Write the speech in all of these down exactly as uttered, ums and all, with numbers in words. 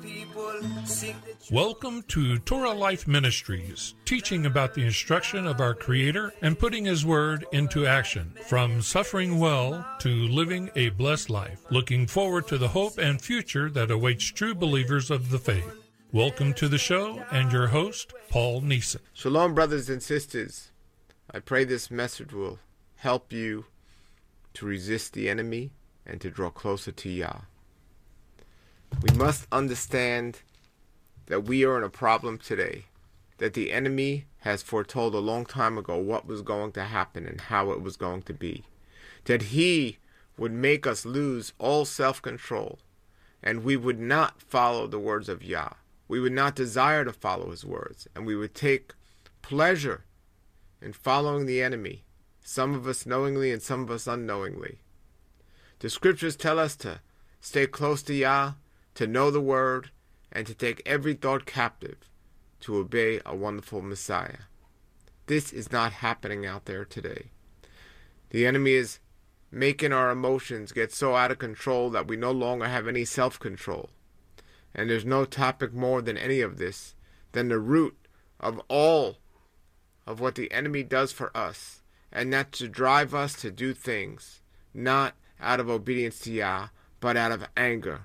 Welcome to Torah Life Ministries, teaching about the instruction of our Creator and putting His Word into action, from suffering well to living a blessed life, looking forward to the hope and future that awaits true believers of the faith. Welcome to the show and your host, Paul Neeson. Shalom, brothers and sisters. I pray this message will help you to resist the enemy and to draw closer to Yah. We must understand that we are in a problem today, that the enemy has foretold a long time ago what was going to happen and how it was going to be, that he would make us lose all self-control, and we would not follow the words of Yah. We would not desire to follow his words, and we would take pleasure in following the enemy, some of us knowingly and some of us unknowingly. The scriptures tell us to stay close to Yah, to know the word, and to take every thought captive to obey a wonderful Messiah. This is not happening out there today. The enemy is making our emotions get so out of control that we no longer have any self-control. And there's no topic more than any of this than the root of all of what the enemy does for us, and that's to drive us to do things not out of obedience to Yah, but out of anger.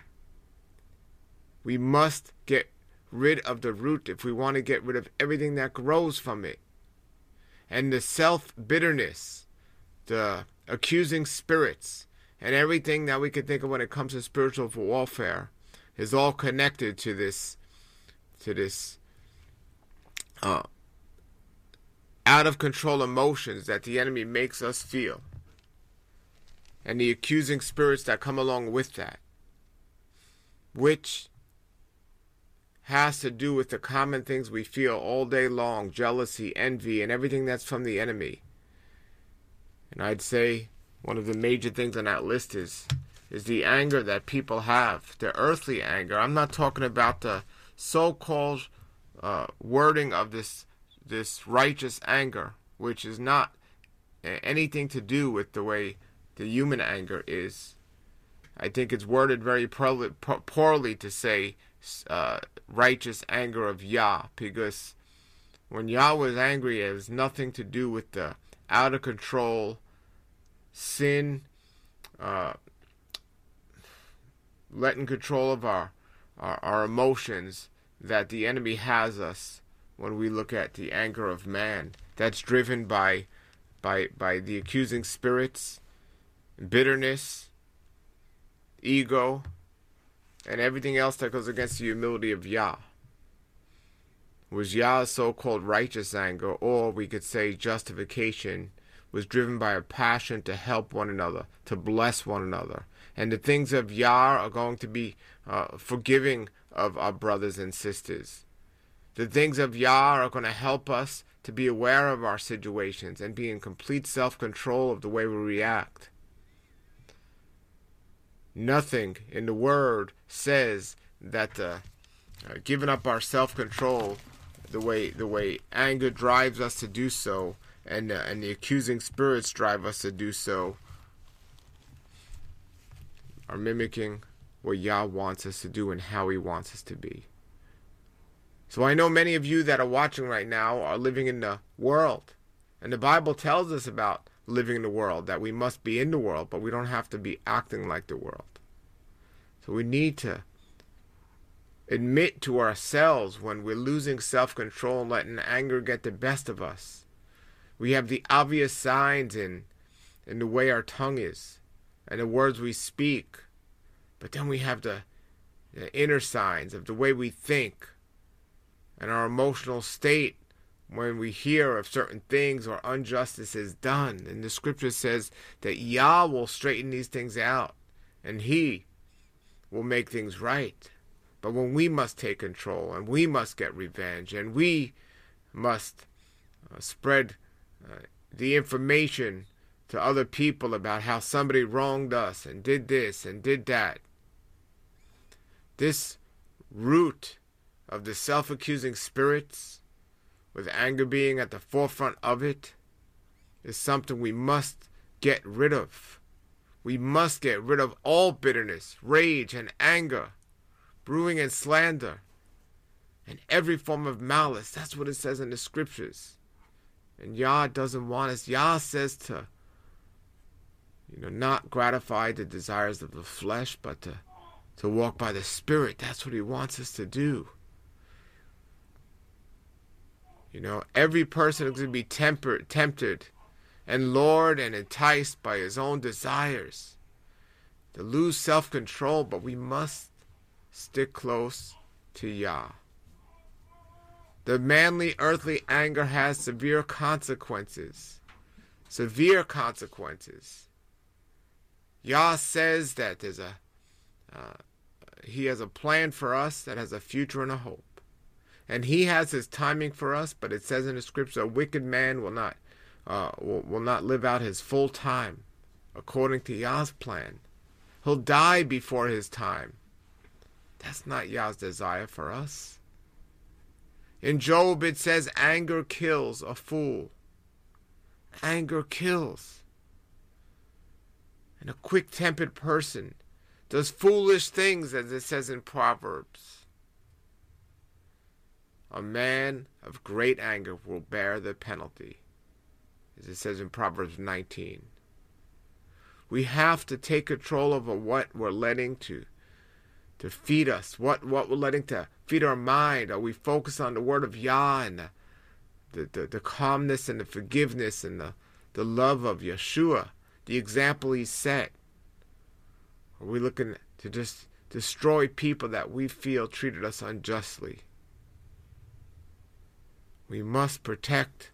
We must get rid of the root if we want to get rid of everything that grows from it. And the self-bitterness, the accusing spirits, and everything that we can think of when it comes to spiritual warfare is all connected to this, to this uh, out-of-control emotions that the enemy makes us feel, and the accusing spirits that come along with that, which has to do with the common things we feel all day long: jealousy, envy, and everything that's from the enemy. And I'd say one of the major things on that list is is the anger that people have, the earthly anger. I'm not talking about the so-called uh, wording of this this righteous anger, which is not anything to do with the way the human anger is. I think it's worded very poorly, poorly to say uh, righteous anger of Yah, because when Yah was angry, it was nothing to do with the out-of-control sin, uh, letting control of our, our, our emotions that the enemy has us when we look at the anger of man. That's driven by, by, by the accusing spirits, bitterness, ego, and everything else that goes against the humility of Yah. Was Yah's so-called righteous anger, or we could say justification, was driven by a passion to help one another, to bless one another. And the things of Yah are going to be uh, forgiving of our brothers and sisters. The things of Yah are going to help us to be aware of our situations and be in complete self-control of the way we react. Nothing in the Word says that uh, uh, giving up our self-control, the way the way anger drives us to do so, and uh, and the accusing spirits drive us to do so, are mimicking what Yah wants us to do and how He wants us to be. So I know many of you that are watching right now are living in the world, and the Bible tells us about living in the world, that we must be in the world, but we don't have to be acting like the world. So we need to admit to ourselves when we're losing self-control and letting anger get the best of us. We have the obvious signs in, in the way our tongue is and the words we speak, but then we have the, the inner signs of the way we think and our emotional state when we hear of certain things or injustice is done. And the scripture says that Yah will straighten these things out, and He will make things right. But when we must take control, and we must get revenge, and we must uh, spread uh, the information to other people about how somebody wronged us and did this and did that, this root of the self-accusing spirits, with anger being at the forefront of it, is something we must get rid of. We must get rid of all bitterness, rage, and anger brewing and slander, and every form of malice. That's what it says in the scriptures. And Yah doesn't want us. Yah says to, you know, not gratify the desires of the flesh, but to, to walk by the Spirit. That's what he wants us to do. You know, every person is going to be tempered, tempted and lured and enticed by his own desires, to lose self-control, but we must stick close to Yah. The manly earthly anger has severe consequences. Severe consequences. Yah says that there's a, uh, he has a plan for us that has a future and a hope. And he has his timing for us, but it says in the scripture, a wicked man will not, uh, will, will not live out his full time according to Yah's plan. He'll die before his time. That's not Yah's desire for us. In Job it says, anger kills a fool. Anger kills. And a quick-tempered person does foolish things, as it says in Proverbs. A man of great anger will bear the penalty, as it says in Proverbs nineteen. We have to take control over what we're letting to to feed us, what, what we're letting to feed our mind. Are we focused on the word of Yah and the, the, the, the calmness and the forgiveness and the, the love of Yeshua, the example he set? Are we looking to just destroy people that we feel treated us unjustly? We must protect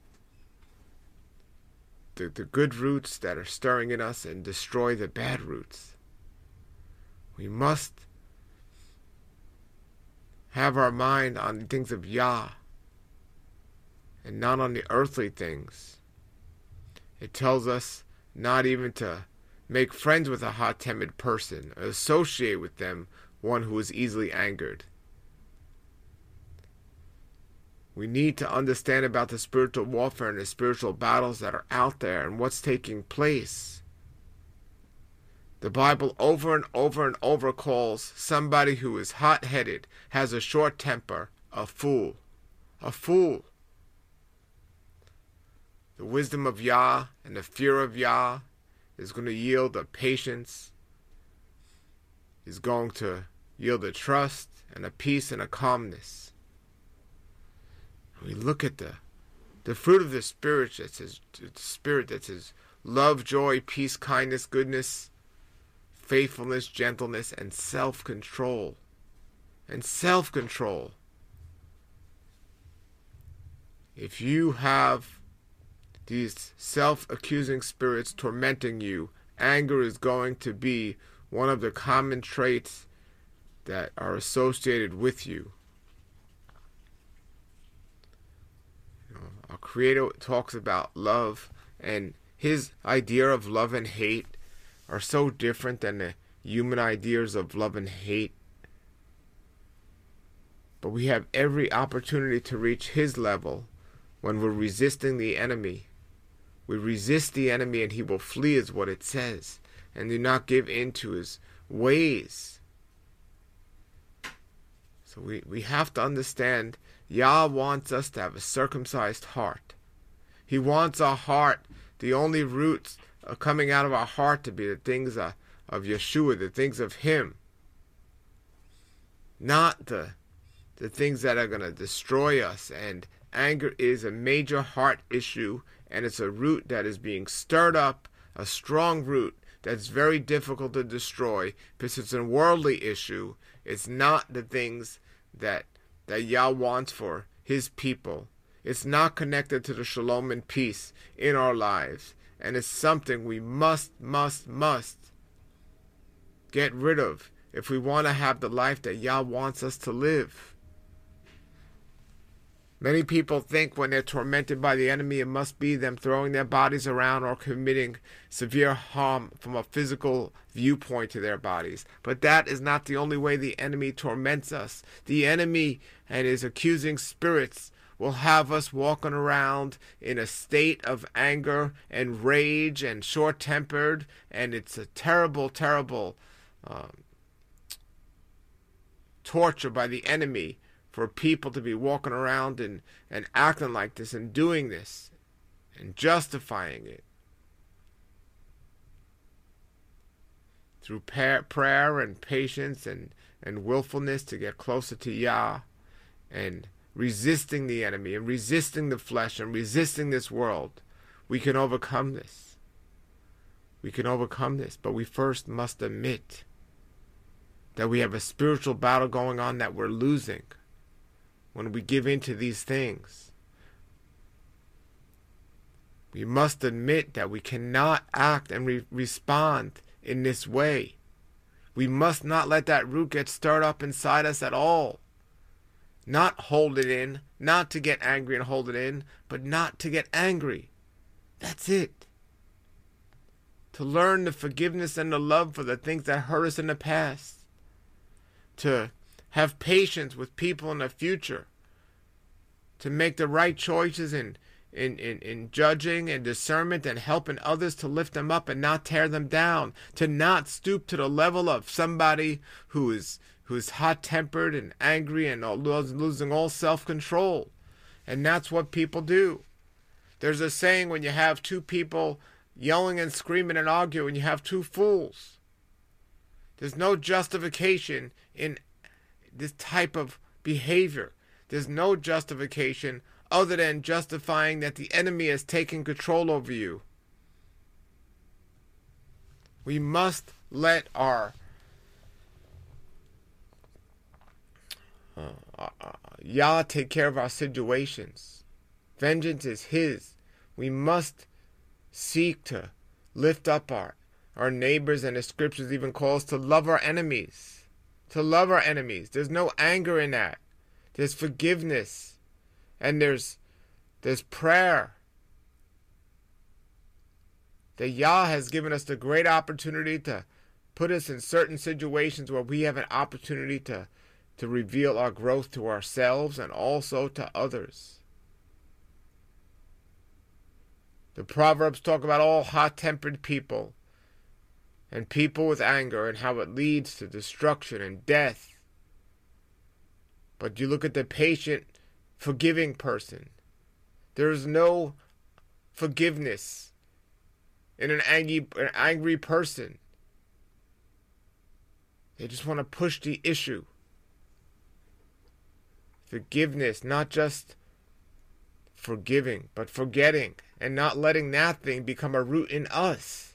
the, the good roots that are stirring in us and destroy the bad roots. We must have our mind on the things of Yah and not on the earthly things. It tells us not even to make friends with a hot-tempered person, or associate with them one who is easily angered. We need to understand about the spiritual warfare and the spiritual battles that are out there and what's taking place. The Bible over and over and over calls somebody who is hot-headed, has a short temper, a fool. A fool. The wisdom of Yah and the fear of Yah is going to yield a patience, is going to yield a trust and a peace and a calmness. We look at the the fruit of the Spirit that says, the Spirit that says love, joy, peace, kindness, goodness, faithfulness, gentleness, and self-control. And self-control. If you have these self-accusing spirits tormenting you, anger is going to be one of the common traits that are associated with you. You know, our Creator talks about love, and his idea of love and hate are so different than the human ideas of love and hate. But we have every opportunity to reach his level when we're resisting the enemy. We resist the enemy and he will flee, is what it says. And do not give in to his ways. So we, we have to understand Yah wants us to have a circumcised heart. He wants our heart, the only roots are coming out of our heart, to be the things of, of Yeshua, the things of him. Not the, the things that are going to destroy us. And anger is a major heart issue, and it's a root that is being stirred up, a strong root that's very difficult to destroy because it's a worldly issue. It's not the things that, that Yah wants for his people. It's not connected to the shalom and peace in our lives. And it's something we must, must, must get rid of if we want to have the life that Yah wants us to live. Many people think when they're tormented by the enemy, it must be them throwing their bodies around or committing severe harm from a physical viewpoint to their bodies. But that is not the only way the enemy torments us. The enemy and his accusing spirits will have us walking around in a state of anger and rage and short-tempered, and it's a terrible, terrible um, torture by the enemy for people to be walking around and, and acting like this and doing this and justifying it. Through prayer and patience and, and willfulness to get closer to Yah, and resisting the enemy and resisting the flesh and resisting this world, we can overcome this. We can overcome this, but we first must admit that we have a spiritual battle going on that we're losing when we give in to these things. We must admit that we cannot act and re- respond in this way. We must not let that root get stirred up inside us at all. Not hold it in, not to get angry and hold it in, but not to get angry. That's it. To learn the forgiveness and the love for the things that hurt us in the past. To have patience with people in the future. To make the right choices in, in, in, in judging and discernment and helping others to lift them up and not tear them down. To not stoop to the level of somebody who is who is hot-tempered and angry and losing all self-control. And that's what people do. There's a saying, when you have two people yelling and screaming and arguing, you have two fools. There's no justification in this type of behavior. There's no justification other than justifying that the enemy has taken control over you. We must let our uh, uh, Yah take care of our situations. Vengeance is His. We must seek to lift up our, our neighbors, and the scriptures even call us to love our enemies. To love our enemies. There's no anger in that. There's forgiveness. And there's there's prayer. That Yah has given us the great opportunity to put us in certain situations where we have an opportunity to, to reveal our growth to ourselves and also to others. The Proverbs talk about all hot-tempered people and people with anger and how it leads to destruction and death. But you look at the patient, forgiving person. There is no forgiveness in an angry, an angry person. They just want to push the issue. Forgiveness, not just forgiving, but forgetting and not letting that thing become a root in us.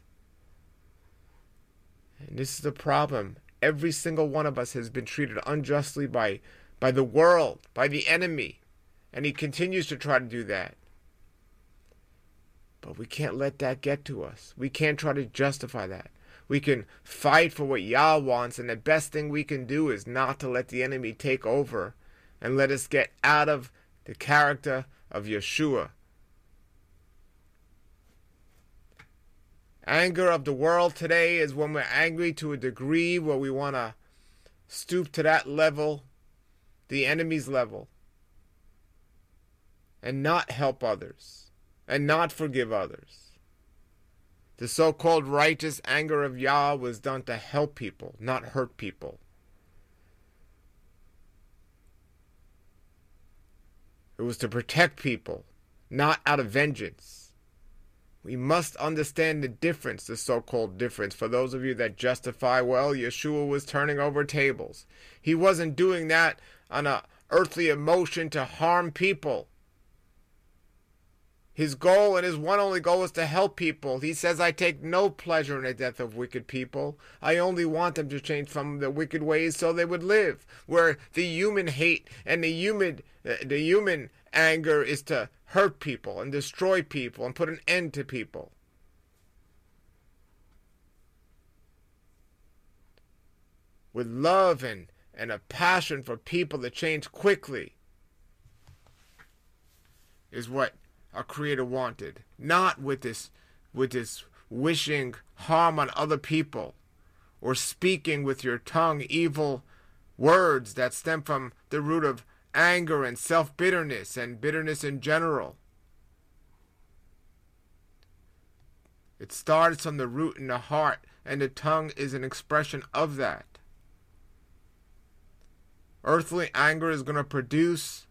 And this is the problem. Every single one of us has been treated unjustly by, by the world, by the enemy. And he continues to try to do that. But we can't let that get to us. We can't try to justify that. We can fight for what Yah wants, and the best thing we can do is not to let the enemy take over and let us get out of the character of Yeshua. Anger of the world today is when we're angry to a degree where we want to stoop to that level, the enemy's level, and not help others, and not forgive others. The so-called righteous anger of Yah was done to help people, not hurt people. It was to protect people, not out of vengeance. We must understand the difference, the so-called difference. For those of you that justify, well, Yeshua was turning over tables. He wasn't doing that on an earthly emotion to harm people. His goal and his one only goal is to help people. He says, I take no pleasure in the death of wicked people. I only want them to change from their wicked ways so they would live. Where the human hate and the human, uh, the human anger is to hurt people and destroy people and put an end to people. With love and, and a passion for people to change quickly is what our Creator wanted. Not with this, with this wishing harm on other people or speaking with your tongue evil words that stem from the root of anger and self-bitterness and bitterness in general. It starts from the root in the heart, and the tongue is an expression of that. Earthly anger is going to produce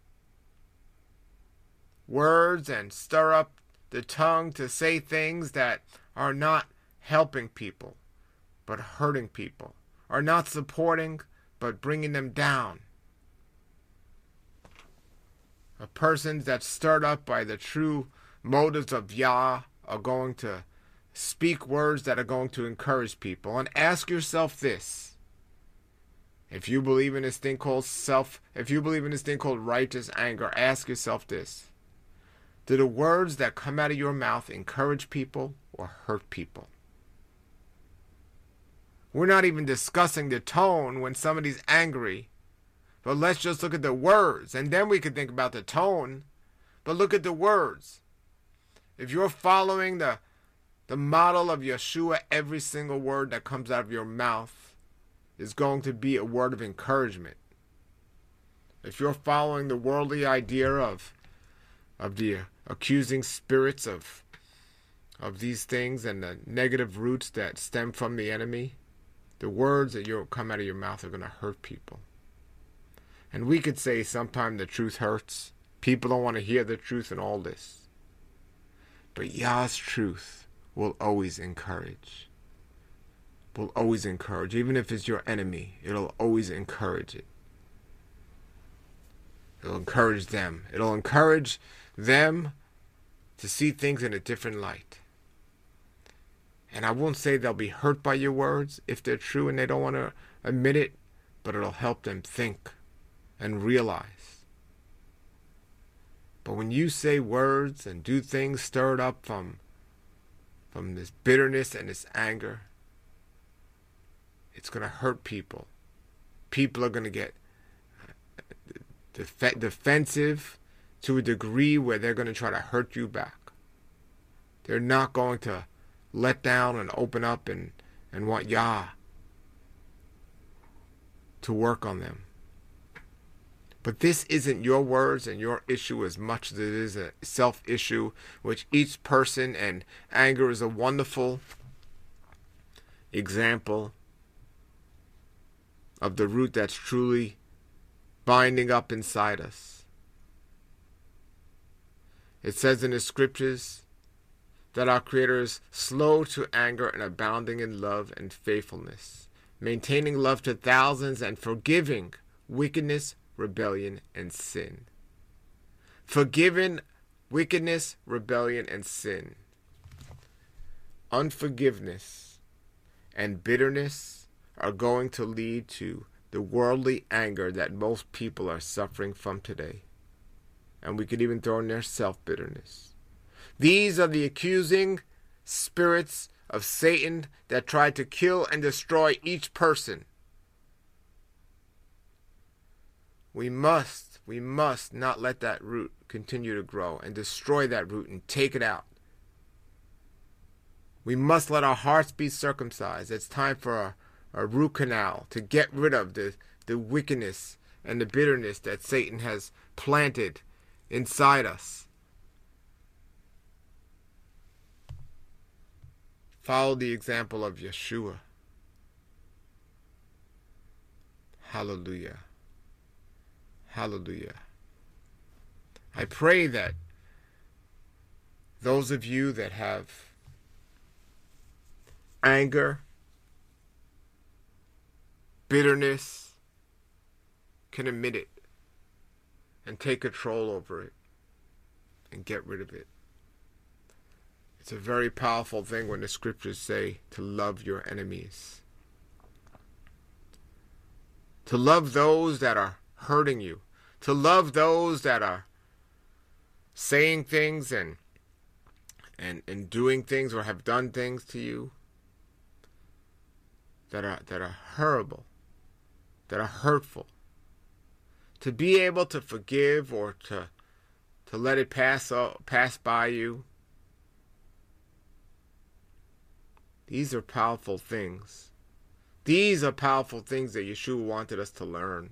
words and stir up the tongue to say things that are not helping people, but hurting people, are not supporting, but bringing them down. A person that's stirred up by the true motives of Yah are going to speak words that are going to encourage people. And ask yourself this. If you believe in this thing called self, if you believe in this thing called righteous anger, ask yourself this. Do the words that come out of your mouth encourage people or hurt people? We're not even discussing the tone when somebody's angry. But let's just look at the words, and then we can think about the tone. But look at the words. If you're following the, the model of Yeshua, every single word that comes out of your mouth is going to be a word of encouragement. If you're following the worldly idea of, of the accusing spirits of, of these things and the negative roots that stem from the enemy, the words that you'll come out of your mouth are going to hurt people. And we could say sometimes the truth hurts. People don't want to hear the truth in all this. But Yah's truth will always encourage. Will always encourage. Even if it's your enemy, it'll always encourage it. It'll encourage them. It'll encourage them to see things in a different light. And I won't say they'll be hurt by your words if they're true and they don't want to admit it, but it'll help them think and realize. But when you say words and do things stirred up from, from this bitterness and this anger, it's going to hurt people. People are going to get def- defensive to a degree where they're going to try to hurt you back. They're not going to let down and open up and, and want Yah to work on them. But this isn't your words and your issue as much as it is a self-issue, which each person, and anger is a wonderful example of the root that's truly binding up inside us. It says in the scriptures that our Creator is slow to anger and abounding in love and faithfulness, maintaining love to thousands and forgiving wickedness, rebellion, and sin. Forgiving wickedness, rebellion, and sin. Unforgiveness and bitterness are going to lead to the worldly anger that most people are suffering from today. And we could even throw in there self-bitterness. These are the accusing spirits of Satan that try to kill and destroy each person. We must, we must not let that root continue to grow and destroy that root and take it out. We must let our hearts be circumcised. It's time for a, a root canal to get rid of the, the wickedness and the bitterness that Satan has planted inside us. Follow the example of Yeshua. Hallelujah. Hallelujah. I pray that those of you that have anger, bitterness, can admit it and take control over it and get rid of it. It's a very powerful thing when the scriptures say to love your enemies. To love those that are hurting you. To love those that are saying things and, and, and doing things or have done things to you that are, that are horrible, that are hurtful. To be able to forgive or to, to let it pass, pass by you. These are powerful things. These are powerful things that Yeshua wanted us to learn.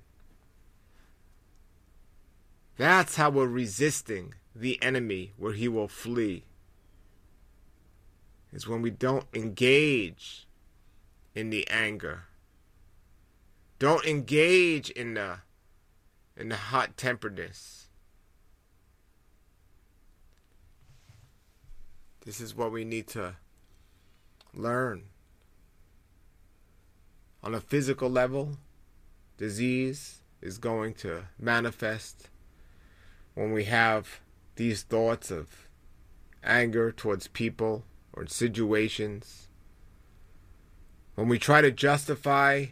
That's how we're resisting the enemy, where he will flee. Is when we don't engage in the anger. Don't engage in the and the hot-temperedness. This is what we need to learn. On a physical level, disease is going to manifest when we have these thoughts of anger towards people or situations. When we try to justify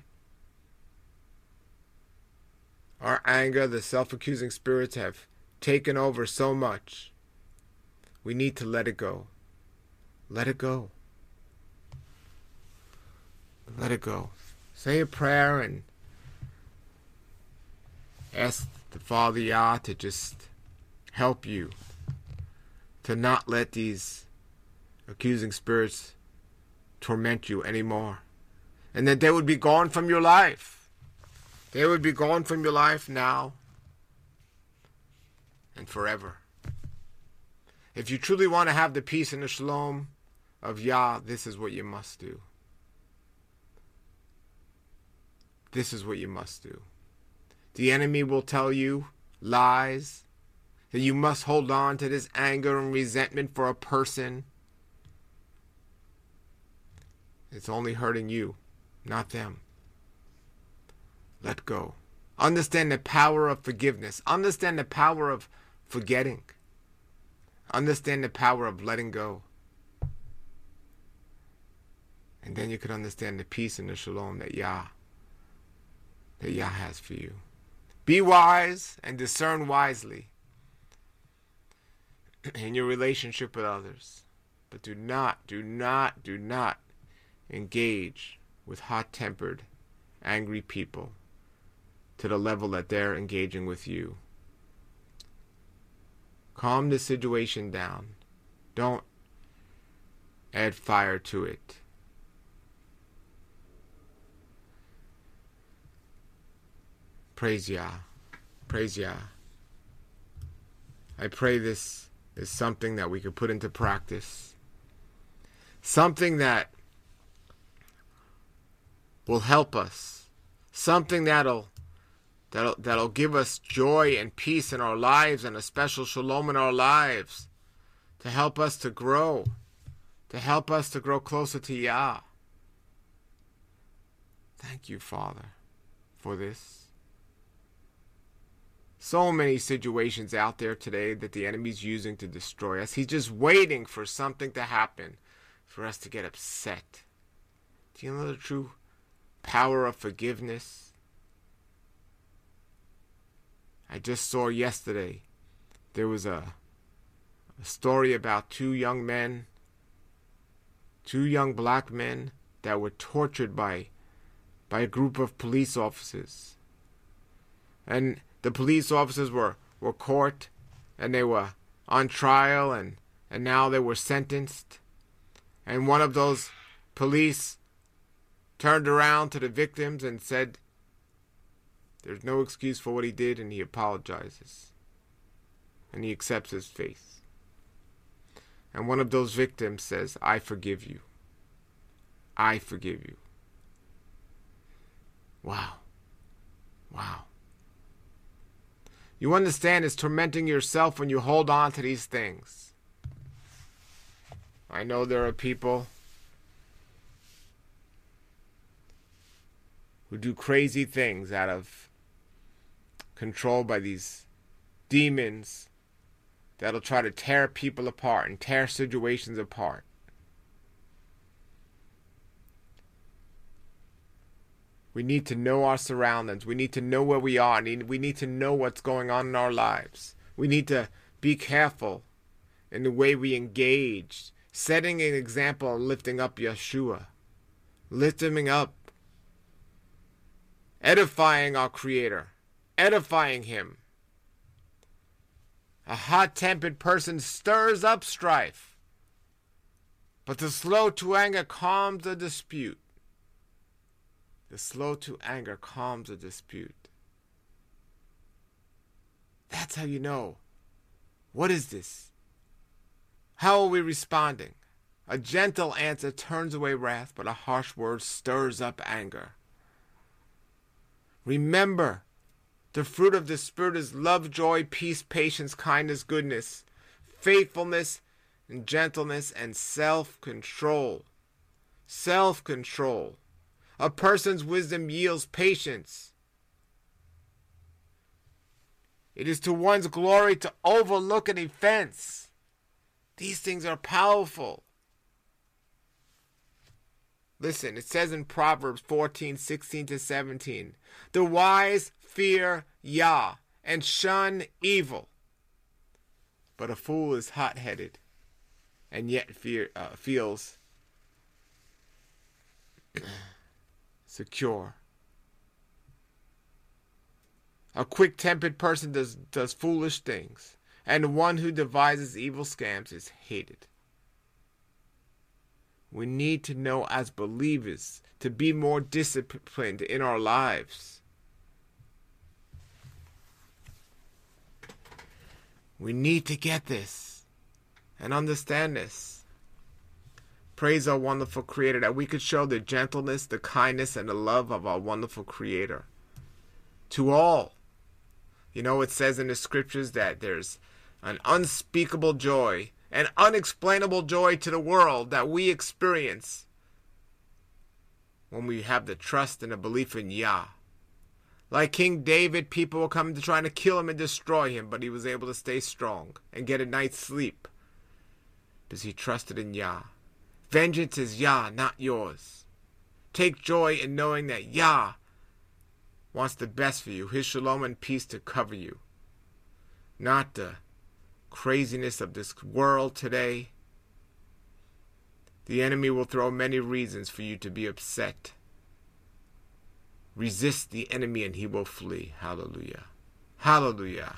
our anger, the self-accusing spirits have taken over so much. We need to let it go. Let it go. Let it go. Say a prayer and ask the Father Yah to just help you to not let these accusing spirits torment you anymore. And that they would be gone from your life. They would be gone from your life now and forever. If you truly want to have the peace and the shalom of Yah, this is what you must do. This is what you must do. The enemy will tell you lies, that you must hold on to this anger and resentment for a person. It's only hurting you, not them. Let go. Understand the power of forgiveness. Understand the power of forgetting. Understand the power of letting go. And then you could understand the peace and the shalom that Yah, that Yah has for you. Be wise and discern wisely in your relationship with others. But do not, do not, do not engage with hot-tempered, angry people to the level that they're engaging with you. Calm the situation down. Don't add fire to it. Praise Yah. Praise Yah. I pray this is something that we could put into practice. Something that will help us. Something that'll That'll, that'll give us joy and peace in our lives and a special shalom in our lives to help us to grow, to help us to grow closer to Yah. Thank you, Father, for this. So many situations out there today that the enemy's using to destroy us. He's just waiting for something to happen for us to get upset. Do you know the true power of forgiveness? I just saw yesterday, there was a, a story about two young men, two young black men that were tortured by, by a group of police officers. And the police officers were, were caught and they were on trial and, and now they were sentenced. And one of those police turned around to the victims and said, there's no excuse for what he did, and he apologizes. And he accepts his faith. And one of those victims says, I forgive you. I forgive you. Wow. Wow. You understand it's tormenting yourself when you hold on to these things. I know there are people who do crazy things out of controlled by these demons that'll try to tear people apart and tear situations apart. We need to know our surroundings. We need to know where we are. We need to know what's going on in our lives. We need to be careful in the way we engage, setting an example and lifting up Yeshua, lifting up, edifying our Creator, edifying Him. A hot-tempered person stirs up strife, but the slow to anger calms a dispute. The slow to anger calms a dispute. That's how you know. What is this? How are we responding? A gentle answer turns away wrath, but a harsh word stirs up anger. Remember The fruit of the Spirit is love, joy, peace, patience, kindness, goodness, faithfulness, and gentleness, and self-control. Self-control. A person's wisdom yields patience. It is to one's glory to overlook an offense. These things are powerful. Listen, it says in Proverbs fourteen, sixteen to seventeen, the wise fear Yah and shun evil, but a fool is hot-headed and yet fear, uh, feels secure. A quick-tempered person does, does foolish things, and one who devises evil scams is hated. We need to know as believers to be more disciplined in our lives. We need to get this and understand this. Praise our wonderful Creator that we could show the gentleness, the kindness, and the love of our wonderful Creator to all. You know, it says in the scriptures that there's an unspeakable joy, an unexplainable joy to the world that we experience when we have the trust and the belief in Yah. Like King David, people were coming to try to kill him and destroy him, but he was able to stay strong and get a night's sleep because he trusted in Yah. Vengeance is Yah, not yours. Take joy in knowing that Yah wants the best for you, his shalom and peace to cover you, not the craziness of this world today. The enemy will throw many reasons for you to be upset. Resist the enemy and he will flee. Hallelujah. Hallelujah.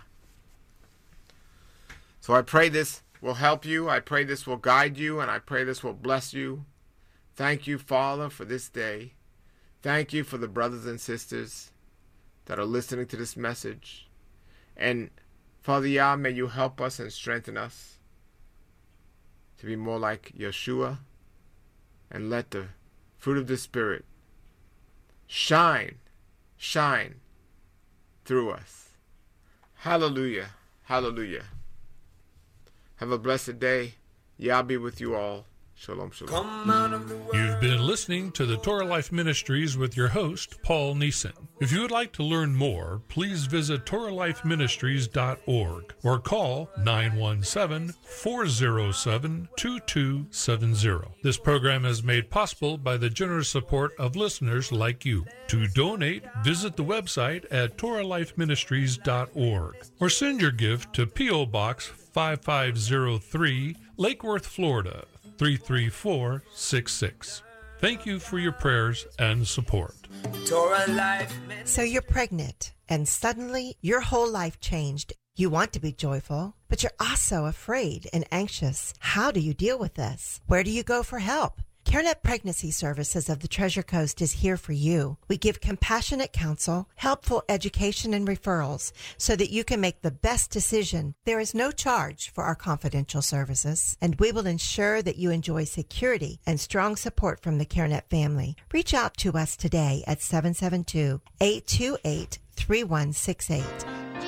So I pray this will help you. I pray this will guide you, and I pray this will bless you. Thank you, Father, for this day. Thank you for the brothers and sisters that are listening to this message. And Father Yah, may you help us and strengthen us to be more like Yeshua, and let the fruit of the Spirit shine, shine through us. Hallelujah, hallelujah. Have a blessed day. Yah be with you all. Shalom, shalom. You've been listening to the Torah Life Ministries with your host, Paul Neeson. If you would like to learn more, please visit Torah Life Ministries dot org or call nine one seven, four zero seven, two two seven zero. This program is made possible by the generous support of listeners like you. To donate, visit the website at Torah Life Ministries dot org or send your gift to P O Box five five zero three, Lake Worth, Florida, three three four six six. Thank you for your prayers and support. So you're pregnant, and suddenly your whole life changed. You want to be joyful, but you're also afraid and anxious. How do you deal with this? Where do you go for help? CareNet Pregnancy Services of the Treasure Coast is here for you. We give compassionate counsel, helpful education, and referrals so that you can make the best decision. There is no charge for our confidential services, and we will ensure that you enjoy security and strong support from the CareNet family. Reach out to us today at seven seven two, eight two eight, three one six eight.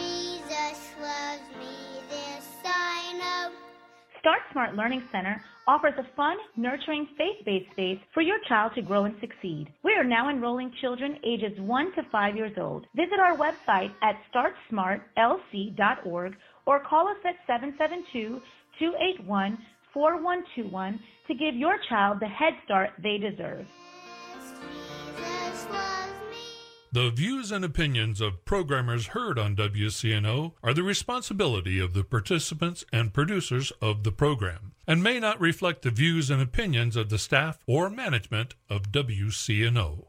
Start Smart Learning Center offers a fun, nurturing, faith-based space for your child to grow and succeed. We are now enrolling children ages one to five years old. Visit our website at start smart l c dot org or call us at seven seven two, two eight one, four one two one to give your child the head start they deserve. The views and opinions of programmers heard on W C N O are the responsibility of the participants and producers of the program, and may not reflect the views and opinions of the staff or management of W C N O.